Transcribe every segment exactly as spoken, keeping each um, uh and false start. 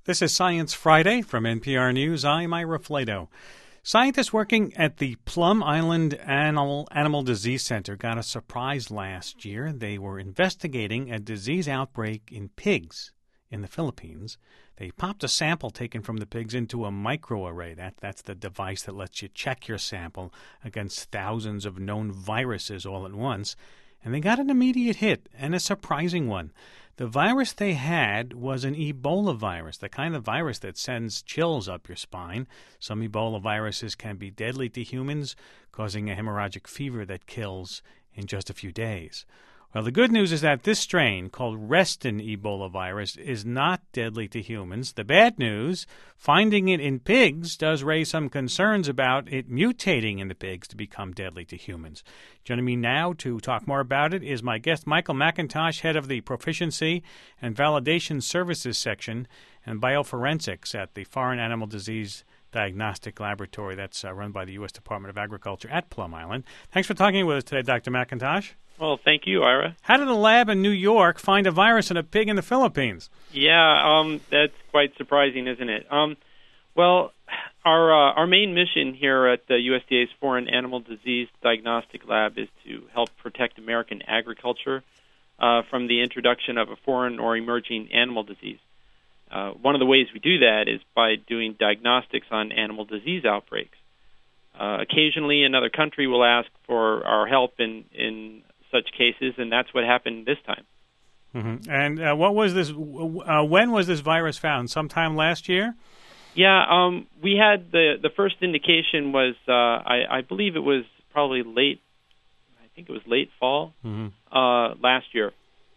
This is Science Friday from N P R News. I'm Ira Flato. Scientists working at the Plum Island Animal, Animal Disease Center got a surprise last year. They were investigating a disease outbreak in pigs in the Philippines. They popped a sample taken from the pigs into a microarray. That, that's the device that lets you check your sample against thousands of known viruses all at once. And they got an immediate hit, and a surprising one. The virus they had was an Ebola virus, the kind of virus that sends chills up your spine. Some Ebola viruses can be deadly to humans, causing a hemorrhagic fever that kills in just a few days. Well, the good news is that this strain, called Reston Ebola virus, is not deadly to humans. The bad news, finding it in pigs does raise some concerns about it mutating in the pigs to become deadly to humans. Joining me now to talk more about it is my guest, Michael McIntosh, head of the Proficiency and Validation Services section and Bioforensics at the Foreign Animal Disease Diagnostic Laboratory that's uh, run by the U S Department of Agriculture at Plum Island. Thanks for talking with us today, Doctor McIntosh. Well, thank you, Ira. How did a lab in New York find a virus in a pig in the Philippines? Yeah, um, that's quite surprising, isn't it? Um, well, our uh, our main mission here at the U S D A's Foreign Animal Disease Diagnostic Lab is to help protect American agriculture uh, from the introduction of a foreign or emerging animal disease. Uh, one of the ways we do that is by doing diagnostics on animal disease outbreaks. Uh, occasionally, another country will ask for our help in, in such cases, and that's what happened this time. Mm-hmm. And uh, what was this? Uh, when was this virus found? Sometime last year? Yeah, um, we had the the first indication was uh, I, I believe it was probably late. I think it was late fall mm-hmm. uh, last year.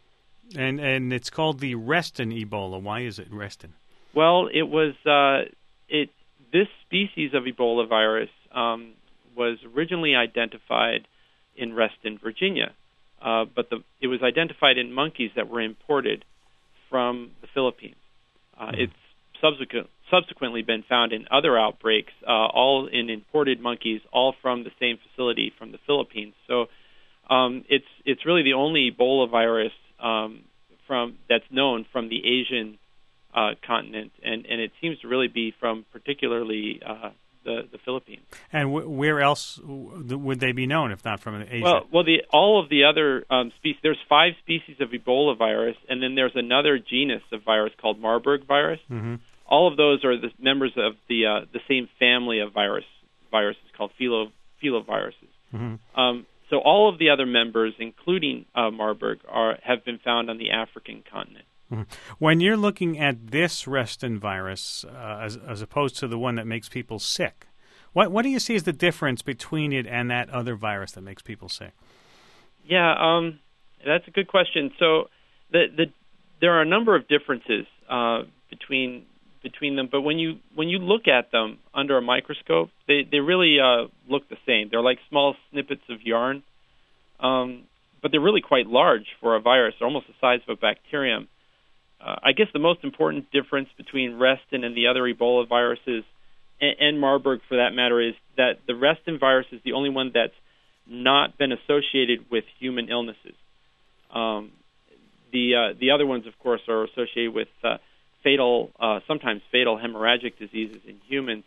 And and it's called the Reston Ebola. Why is it Reston? Well, it was uh, it. This species of Ebola virus um, was originally identified in Reston, Virginia. Uh, but the, it was identified in monkeys that were imported from the Philippines. Uh, mm-hmm. It's subsequent, subsequently been found in other outbreaks, uh, all in imported monkeys, all from the same facility from the Philippines. So um, it's it's really the only Ebola virus um, from that's known from the Asian uh, continent, and, and it seems to really be from particularly uh, The, the Philippines. And w- where else w- would they be known if not from Asia? Well, well, the all of the other um, species. There's five species of Ebola virus, and then there's another genus of virus called Marburg virus. Mm-hmm. All of those are the members of the uh, the same family of virus viruses called philo filoviruses. Mm-hmm. Um, so all of the other members, including uh, Marburg, are have been found on the African continent. Mm-hmm. When you're looking at this Reston virus, uh, as, as opposed to the one that makes people sick, what what do you see as the difference between it and that other virus that makes people sick? Yeah, um, that's a good question. So the, the there are a number of differences uh, between between them, but when you when you look at them under a microscope, they they really uh, look the same. They're like small snippets of yarn, um, but they're really quite large for a virus. They're almost the size of a bacterium. Uh, I guess the most important difference between Reston and the other Ebola viruses, and, and Marburg for that matter, is that the Reston virus is the only one that's not been associated with human illnesses. Um, the uh, the other ones, of course, are associated with uh, fatal, uh, sometimes fatal hemorrhagic diseases in humans.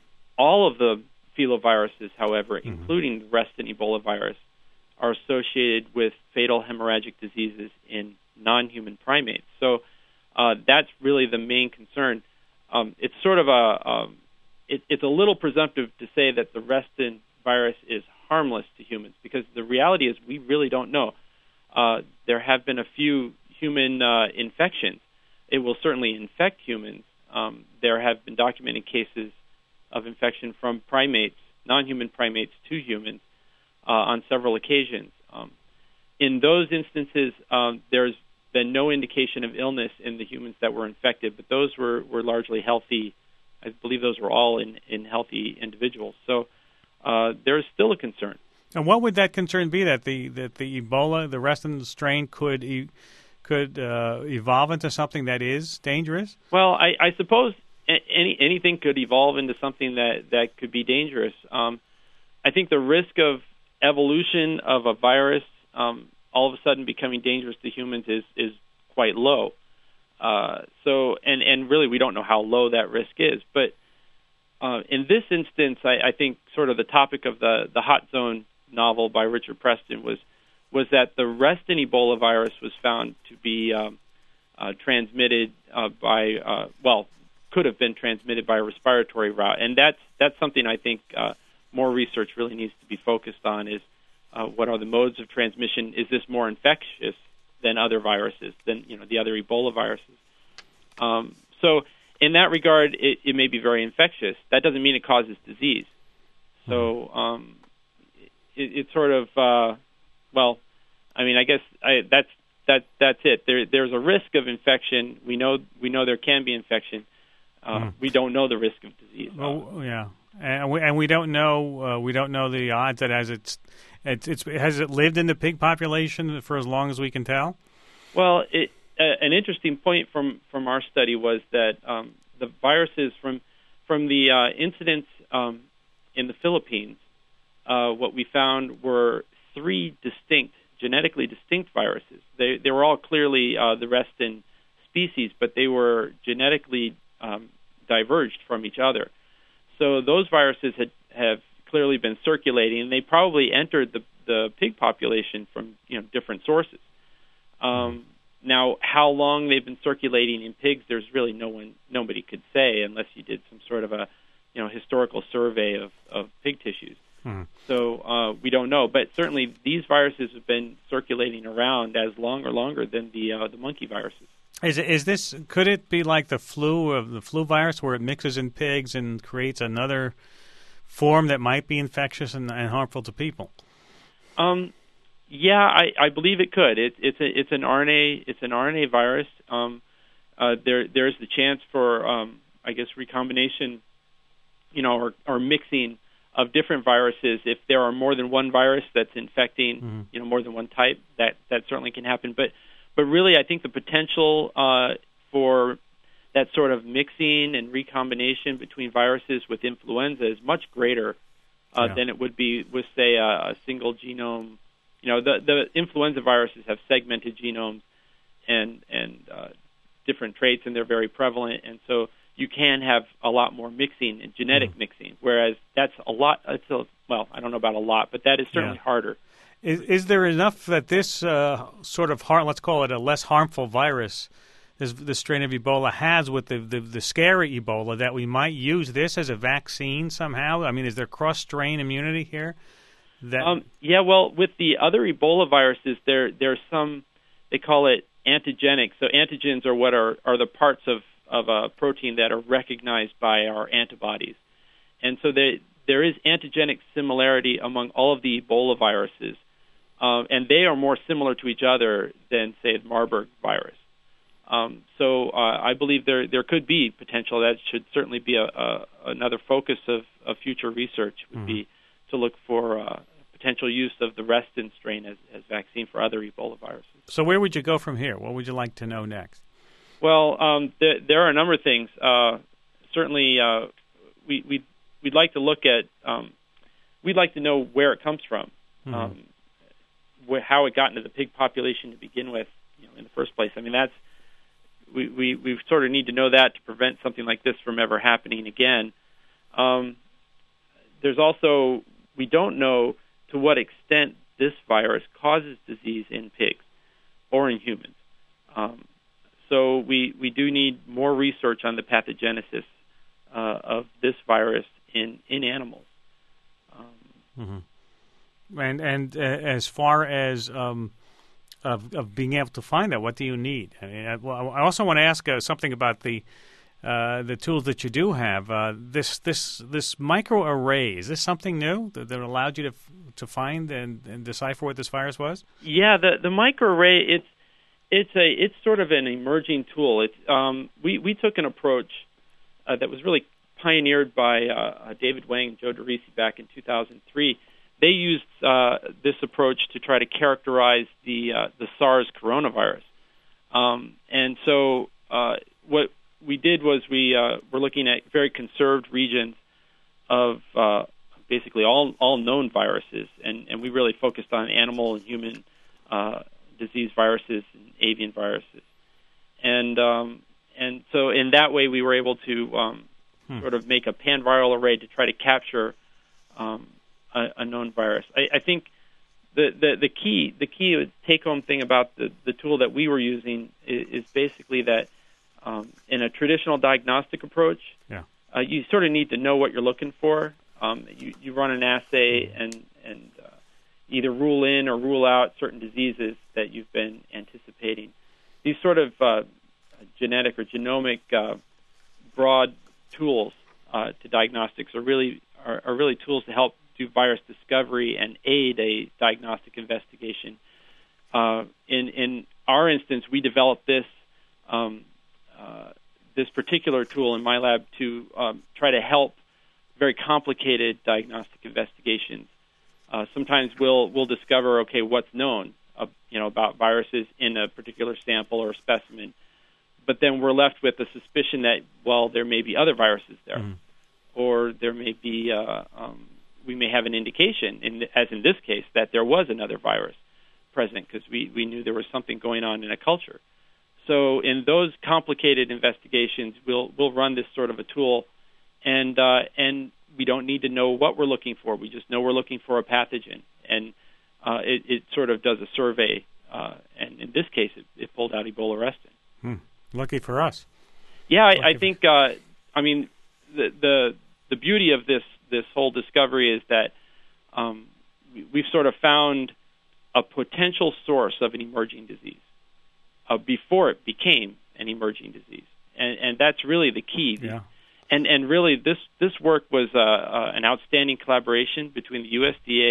All of the filoviruses, however, mm-hmm. including the Reston Ebola virus, are associated with fatal hemorrhagic diseases in non-human primates. So Uh, that's really the main concern. Um, it's sort of a, um, it, it's a little presumptive to say that the Reston virus is harmless to humans, because the reality is we really don't know. Uh, there have been a few human uh, infections. It will certainly infect humans. Um, there have been documented cases of infection from primates, non-human primates, to humans uh, on several occasions. Um, in those instances, um, there's been no indication of illness in the humans that were infected, but those were, were largely healthy. I believe those were all in, in healthy individuals. So uh, there is still a concern. And what would that concern be? That the that the Ebola, the Reston strain, could e- could uh, evolve into something that is dangerous? Well, I, I suppose any anything could evolve into something that, that could be dangerous. Um, I think the risk of evolution of a virus um, all of a sudden becoming dangerous to humans is, is quite low. Uh, so, and, and really, we don't know how low that risk is. But uh, in this instance, I, I think sort of the topic of the, the Hot Zone novel by Richard Preston was was that the Reston Ebola virus was found to be um, uh, transmitted uh, by, uh, well, could have been transmitted by a respiratory route. And that's, that's something I think uh, more research really needs to be focused on is uh, what are the modes of transmission? Is this more infectious than other viruses, than you know the other Ebola viruses? Um, so in that regard, it, it may be very infectious. That doesn't mean it causes disease. So um, it, it's sort of, uh, well, I mean, I guess I, that's that that's it. There, there's a risk of infection. We know we know there can be infection. Uh, mm. We don't know the risk of disease. Well, yeah, and we and we don't know uh, we don't know the odds that as it's, it's it's has it lived in the pig population for as long as we can tell. Well, it, uh, an interesting point from, from our study was that um, the viruses from from the uh, incidents um, in the Philippines, uh, what we found were three distinct, genetically distinct viruses. They they were all clearly uh, the Reston species, but they were genetically um, diverged from each other. So those viruses had, have clearly been circulating, and they probably entered the, the pig population from you know different sources. Um, now, how long they've been circulating in pigs, there's really no one, nobody could say unless you did some sort of a, you know, historical survey of, of pig tissues. Hmm. So uh, we don't know, but certainly these viruses have been circulating around as long or longer than the uh, the monkey viruses. Is it, is this? Could it be like the flu of the flu virus, where it mixes in pigs and creates another form that might be infectious and, and harmful to people? Um. Yeah, I, I believe it could. It, it's a, it's an R N A it's an R N A virus. Um, uh, there there's the chance for um, I guess recombination, you know, or, or mixing of different viruses. If there are more than one virus that's infecting, mm-hmm. you know, more than one type, that, that certainly can happen. But but really, I think the potential uh, for that sort of mixing and recombination between viruses with influenza is much greater uh, yeah. than it would be with, say, a, a single genome. You know, the, the influenza viruses have segmented genomes and and uh, different traits, and they're very prevalent. And so you can have a lot more mixing and genetic mm-hmm. mixing, whereas that's a lot. It's a, well, I don't know about a lot, but that is certainly yeah. harder. Is, is there enough that this uh, sort of, harm, let's call it a less harmful virus, this, this strain of Ebola has with the, the, the scary Ebola, that we might use this as a vaccine somehow? I mean, is there cross-strain immunity here? That... Um, yeah, well, with the other Ebola viruses, there there's some, they call it antigenic. So antigens are what are, are the parts of, of a protein that are recognized by our antibodies. And so they, there is antigenic similarity among all of the Ebola viruses, um, and they are more similar to each other than, say, the Marburg virus. Um, so uh, I believe there there could be potential. That should certainly be a, a, another focus of, of future research would mm-hmm. be to look for uh, potential use of the Reston strain as, as vaccine for other Ebola viruses. So where would you go from here? What would you like to know next? Well, um, th- there are a number of things. Uh, certainly, uh, we, we'd, we'd like to look at, um, we'd like to know where it comes from, mm-hmm. um, wh- how it got into the pig population to begin with, you know, in the first place. I mean, that's, we, we, we sort of need to know that to prevent something like this from ever happening again. Um, there's also, we don't know to what extent this virus causes disease in pigs or in humans. Um, so we, we do need more research on the pathogenesis uh, of this virus in, in animals. Um, mm-hmm. And and uh, as far as um, of, of being able to find that, what do you need? I mean, I, well, I also want to ask uh, something about the Uh, the tools that you do have. Uh, this this this microarray, is this something new that, that allowed you to to find and, and decipher what this virus was? Yeah, the the microarray it's it's a it's sort of an emerging tool. It's um, we we took an approach uh, that was really pioneered by uh, David Wang and Joe DeRisi back in two thousand three. They used uh, this approach to try to characterize the uh, the SARS coronavirus, um, and so uh, what we did was we uh, were looking at very conserved regions of uh, basically all, all known viruses, and, and we really focused on animal and human uh, disease viruses and avian viruses. and um, and so in that way we were able to um, hmm. sort of make a pan-viral array to try to capture um, a, a known virus. I, I think the, the, the key the key take-home thing about the, the tool that we were using is, is basically that um, in a traditional diagnostic approach, yeah. uh, you sort of need to know what you're looking for. Um, you, you run an assay and and uh, either rule in or rule out certain diseases that you've been anticipating. These sort of uh, genetic or genomic uh, broad tools uh, to diagnostics are really are, are really tools to help do virus discovery and aid a diagnostic investigation. Uh, in in our instance, we developed this um, uh, this particular tool in my lab to um, try to help very complicated diagnostic investigations. Uh, sometimes we'll we'll discover, okay, what's known, uh, you know, about viruses in a particular sample or specimen, but then we're left with the suspicion that, well, there may be other viruses there, mm-hmm. or there may be uh, um, we may have an indication, in, as in this case, that there was another virus present because we, we knew there was something going on in a culture. So in those complicated investigations, we'll we'll run this sort of a tool, and uh, and we don't need to know what we're looking for. We just know we're looking for a pathogen, and uh, it, it sort of does a survey. Uh, and in this case, it, it pulled out Ebola arrestin. Hmm. Lucky for us. Yeah, I, I think. Uh, I mean, the, the the beauty of this this whole discovery is that um, we, we've sort of found a potential source of an emerging disease uh, before it became an emerging disease, and and that's really the key. Yeah. And and really, this this work was uh, uh, an outstanding collaboration between the U S D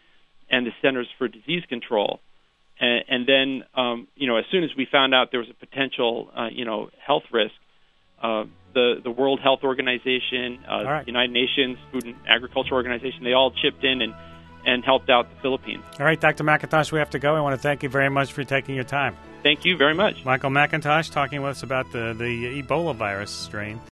A and the Centers for Disease Control. And, and then, um, you know, as soon as we found out there was a potential, uh, you know, health risk, uh, the the World Health Organization, uh, right. the United Nations Food and Agriculture Organization, they all chipped in and, and helped out the Philippines. All right, Doctor McIntosh, we have to go. I want to thank you very much for taking your time. Thank you very much. Michael McIntosh talking with us about the, the Ebola virus strain.